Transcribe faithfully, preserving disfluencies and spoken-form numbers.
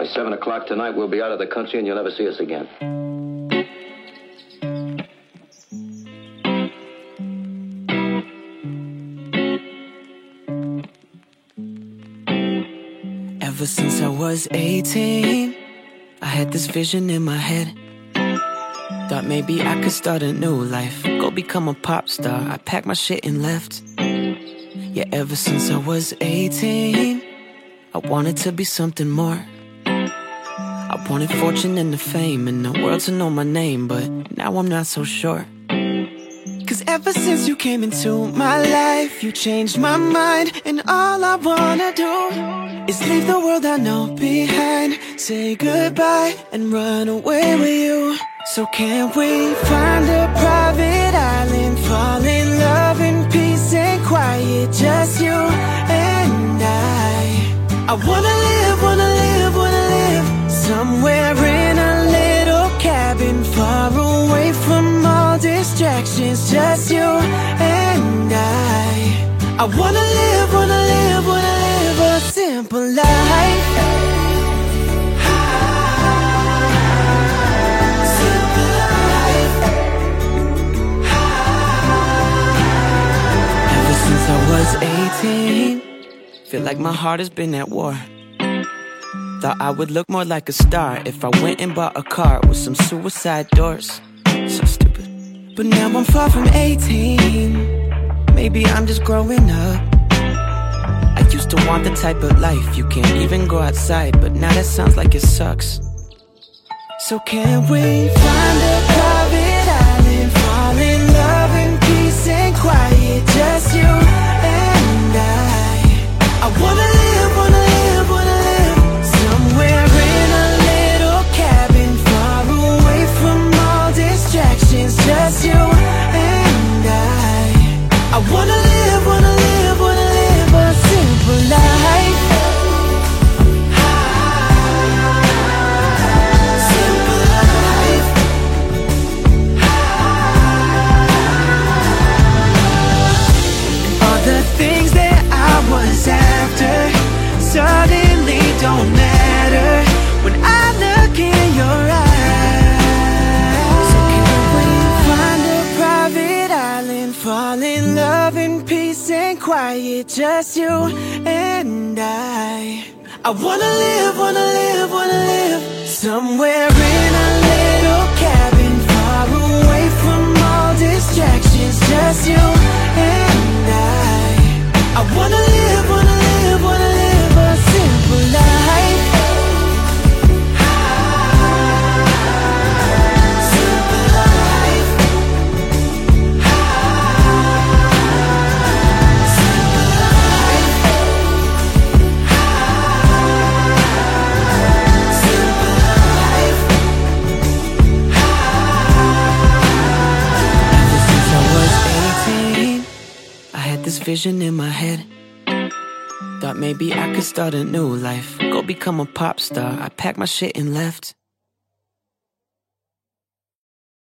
By seven o'clock tonight, we'll be out of the country and you'll never see us again. Ever since I was eighteen, I had this vision in my head. Thought maybe I could start a new life, go become a pop star. I packed my shit and left. Yeah, ever since I was eighteen, I wanted to be something more. I wanted fortune and the fame and the world to know my name, but now I'm not so sure. Cause ever since you came into my life, you changed my mind. And all I wanna do is leave the world I know behind, say goodbye and run away with you. So can't we find a private island, fall in love in peace and quiet, just you and I. I wanna live, wanna live, wanna live somewhere in a little cabin, far away from all distractions, just you and I. I wanna live, wanna live, wanna live a simple life. Simple life. Ever since I was eighteen, feel like my heart has been at war. Thought I would look more like a star if I went and bought a car with some suicide doors. So stupid. But now I'm far from eighteen. Maybe I'm just growing up. I used to want the type of life you can't even go outside, but now that sounds like it sucks. So can we find a private island, fall in love in peace and quiet, just you and I. I wanna live, wanna live, wanna live somewhere in a little cabin, far away from all distractions, just you and I. I wanna live, wanna live, wanna live a simple life. Simple life. All the things that I was after suddenly don't matter when I look in your eyes. So can we find a private island, fall in love in peace and quiet, just you and I. I wanna live, wanna live, wanna live somewhere in a little cabin, far away from all distractions, just you and I. I wanna live, wanna live, wanna live a simple life. Simple life. Simple life. Simple life. Ever since I was eighteen, I had this vision in my head. Thought maybe I could start a new life, go become a pop star. I packed my shit and left.